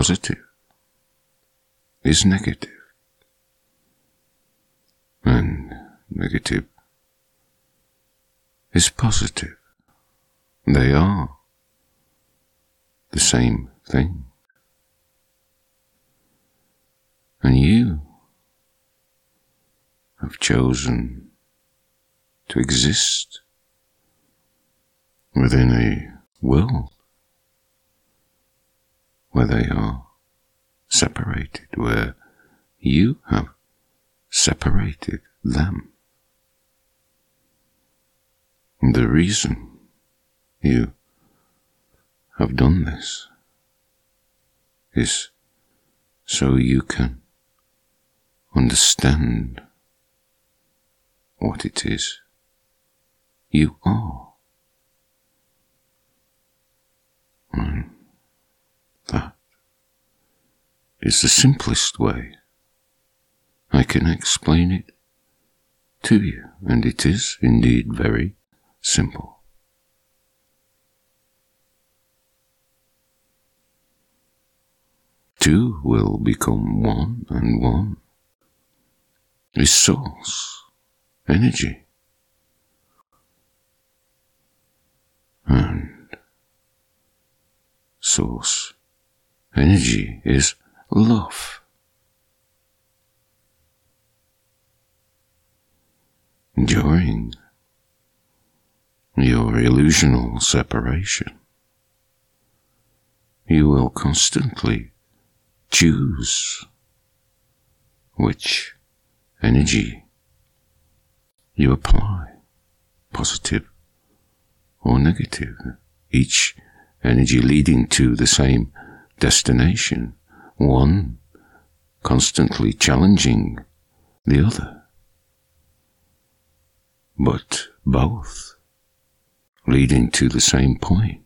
positive is negative, and negative is positive. They are the same thing. And you have chosen to exist within a world where they are separated, where you have separated them. And the reason you have done this is so you can understand what it is you are. And that is the simplest way I can explain it to you, and it is indeed very simple. Two will become one, and one is source energy. And source energy is love. During your illusional separation, you will constantly choose which energy you apply, positive or negative, each energy leading to the same destination, one constantly challenging the other, but both leading to the same point.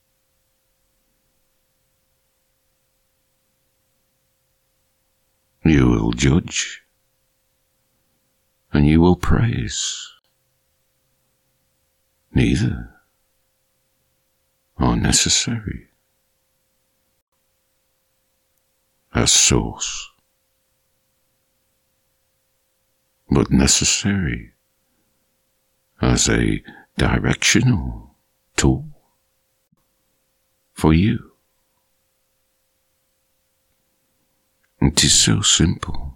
You will judge and you will praise. Neither are necessary as source, but necessary as a directional tool for you. It is so simple,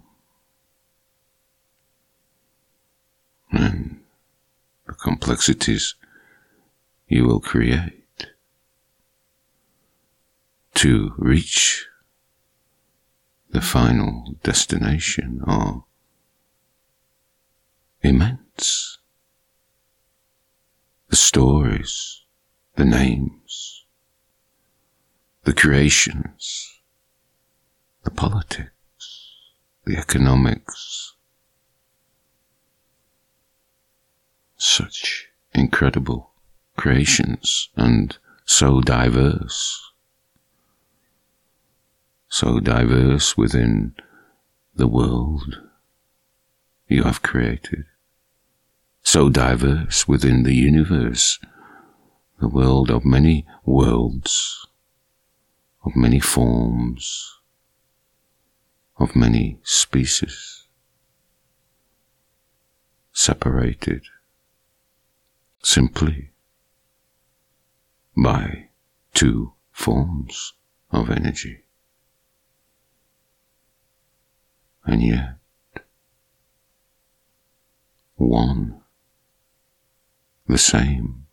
and the complexities you will create to reach the final destination are immense. The stories, the names, the creations, the politics, the economics, such incredible creations, and so diverse within the world you have created, so diverse within the universe, the world of many worlds, of many forms, of many species, separated simply by two forms of energy. And yet, one, the same.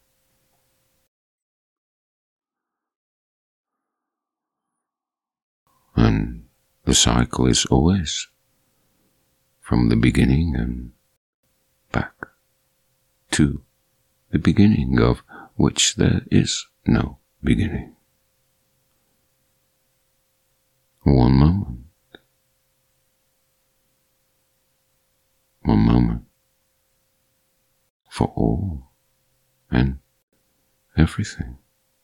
And the cycle is always from the beginning and back to the beginning, of which there is no beginning. One moment for all and everything.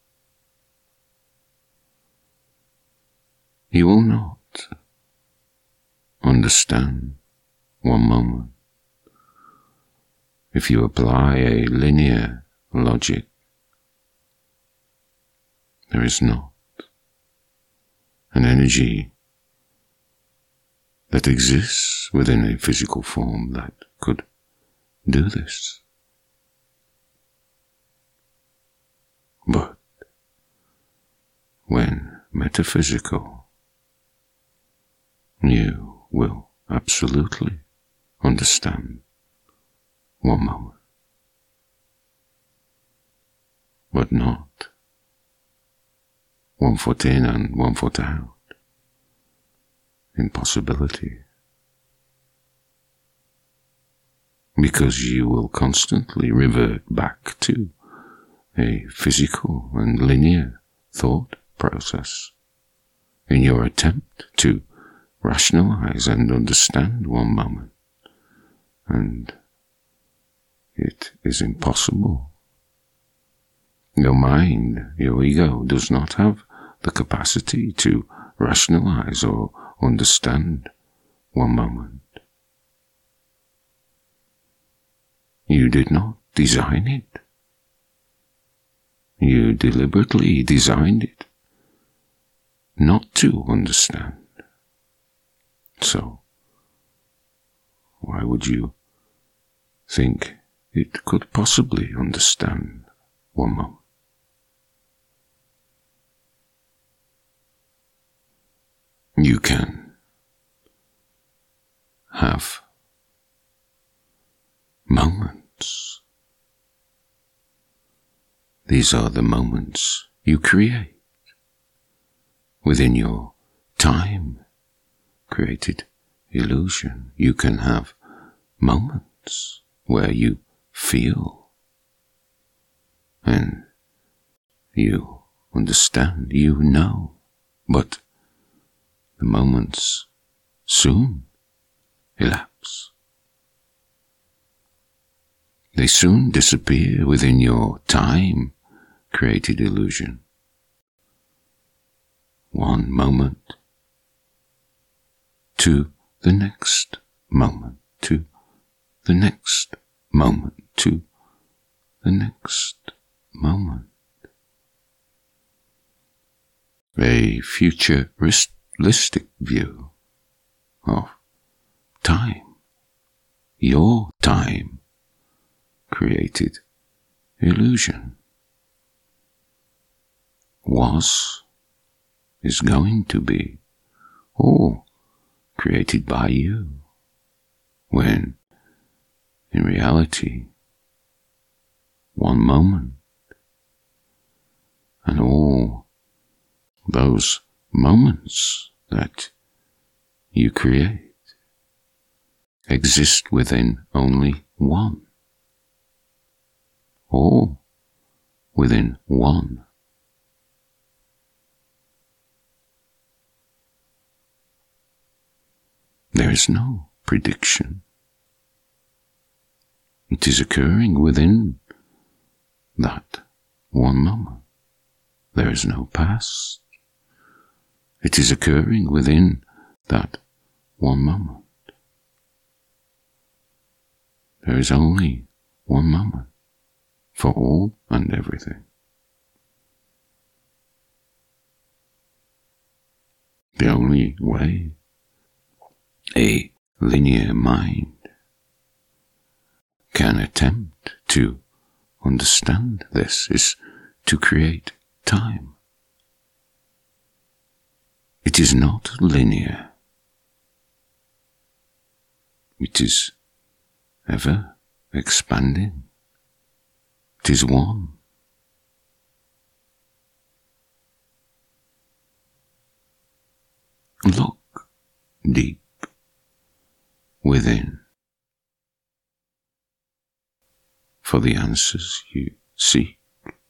You will not understand one moment if you apply a linear logic. There is not an energy that exists within a physical form that could do this. But when metaphysical, you will absolutely understand one moment, but not one foot in and one foot out. Impossibility. Because you will constantly revert back to a physical and linear thought process in your attempt to rationalize and understand one moment. And it is impossible. Your mind, your ego, does not have the capacity to rationalize or understand one moment. You did not design it. You deliberately designed it not to understand. So, why would you think it could possibly understand one moment? You can have moments. These are the moments you create within your time-created illusion. You can have moments where you feel and you understand, you know, but the moments soon elapse. They soon disappear within your time-created illusion. One moment to the next moment, to the next moment, to the next moment. A futuristic view of time, your time created illusion, was, is going to be, all created by you, when in reality one moment and all those moments that you create exist within only one, all within one. There is no prediction. It is occurring within that one moment. There is no past. It is occurring within that one moment. There is only one moment for all and everything. The only way a linear mind can attempt to understand this is to create time. It is not linear. It is ever expanding. It is one. Look deep within for the answers you seek.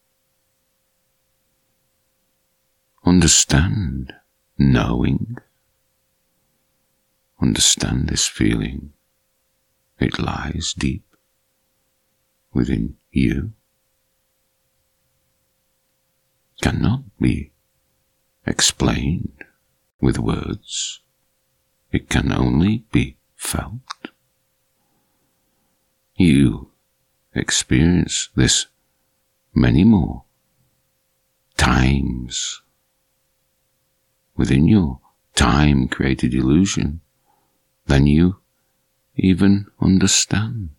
Understand knowing. Understand this feeling. It lies deep within you. Cannot be explained with words. It can only be felt. You experience this many more times within your time-created illusion than you even understand.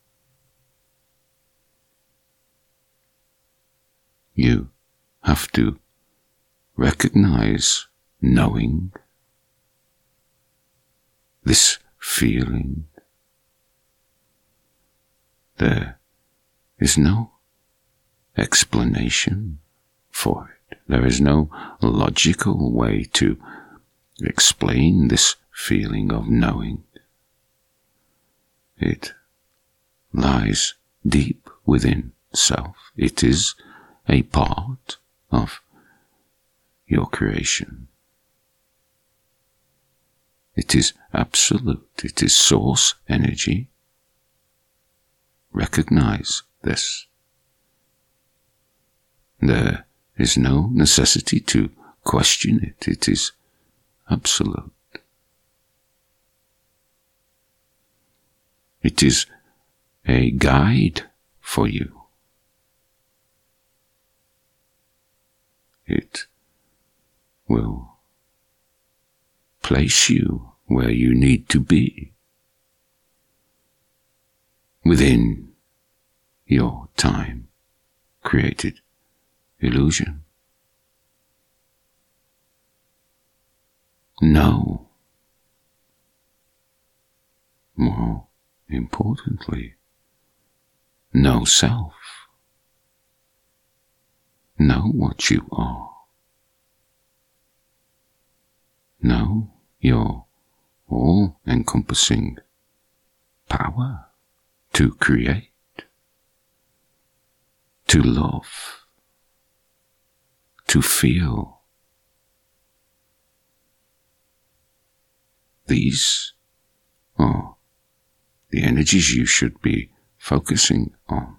You have to recognize knowing, this feeling. There is no explanation for it. There is no logical way to explain this feeling of knowing. It lies deep within self. It is a part of your creation. It is absolute. It is source energy. Recognize this. There is no necessity to question it. It is absolute. It is a guide for you. It will place you where you need to be within your time-created illusion. Know, more importantly, know self. Know what you are. Know your all-encompassing power to create, to love, to feel. These are the energies you should be focusing on.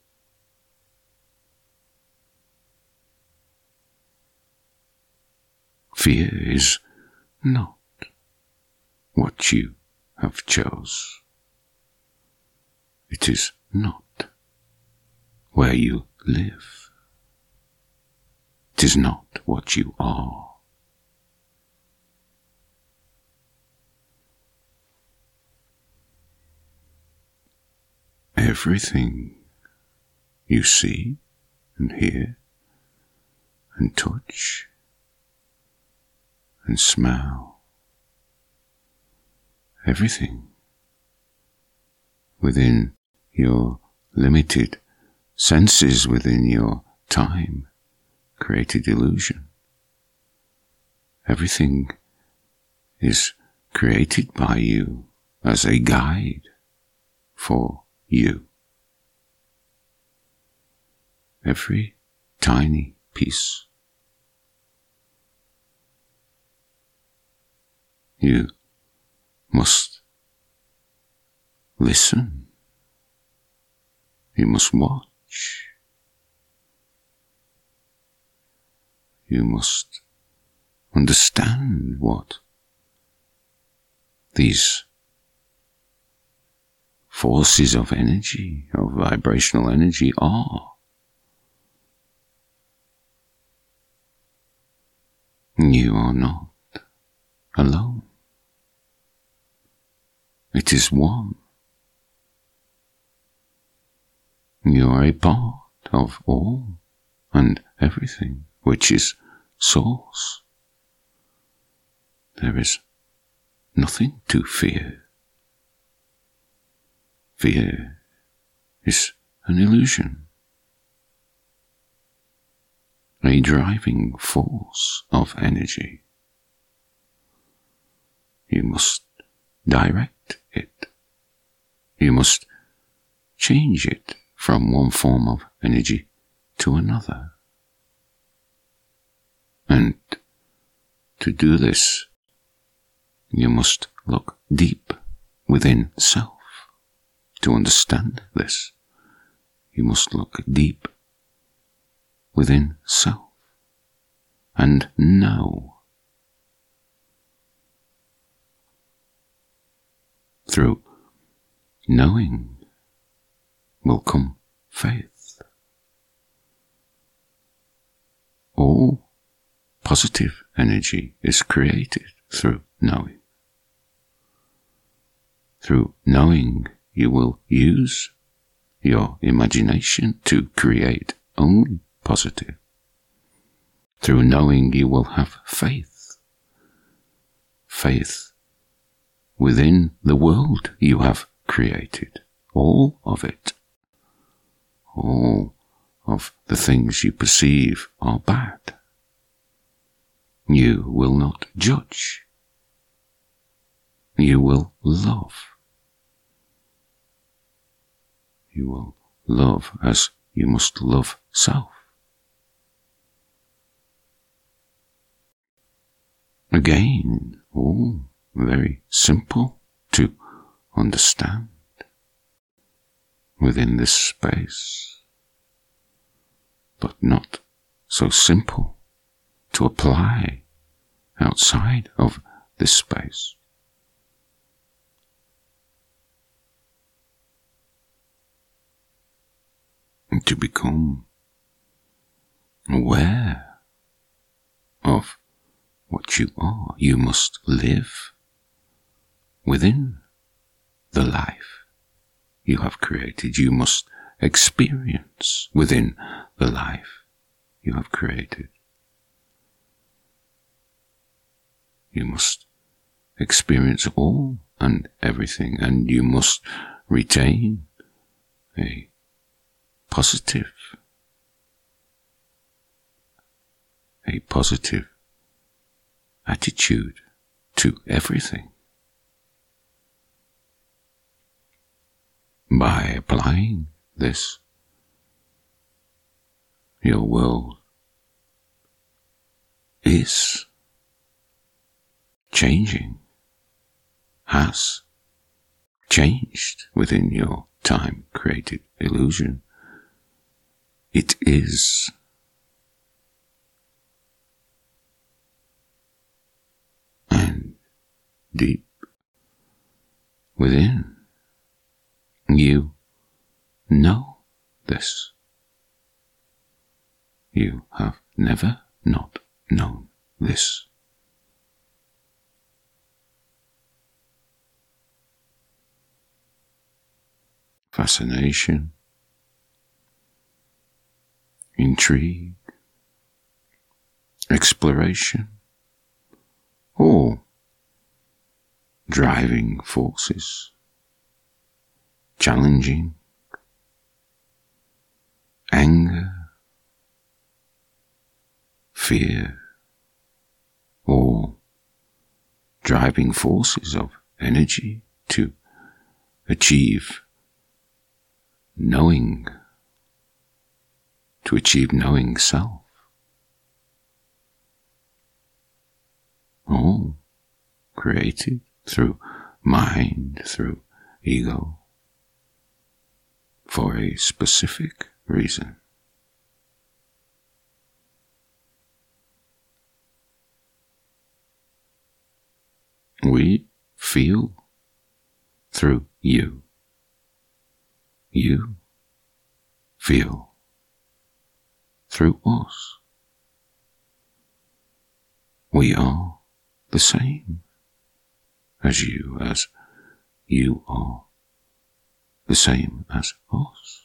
Fear is not what you have chose. It is not where you live. It is not what you are. Everything you see and hear and touch and smell, everything within your limited senses, within your time-created illusion, everything is created by you as a guide for you. Every tiny piece. You must listen. You must watch. You must understand what these forces of energy, of vibrational energy are. You are not alone. It is one. You are a part of all and everything which is source. There is nothing to fear. Fear is an illusion, a driving force of energy. You must direct it. You must change it from one form of energy to another. And to do this, you must look deep within self. To understand this, you must look deep within self and know. Through knowing will come faith. All positive energy is created through knowing. Through knowing, you will use your imagination to create only positive. Through knowing, you will have faith. Faith within the world you have created. All of it. All of the things you perceive are bad. You will not judge. You will love. You will love as you must love self. Again, all very simple to understand within this space, but not so simple to apply outside of this space. And to become aware of what you are, you must live within the life you have created. You must experience within the life you have created. You must experience all and everything, and you must retain a positive attitude to everything. By applying this, your world is changing, has changed within your time-created illusion. It is. And deep within, you know this. You have never not known this. Fascination, intrigue, exploration, all driving forces, challenging, anger, fear, all driving forces of energy to achieve knowing, to achieve knowing self. All created through mind, through ego, for a specific reason. We feel through you. You feel through us. We are the same as you are the same as us.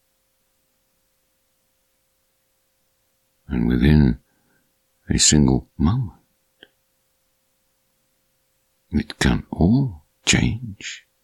And within a single moment, it can all change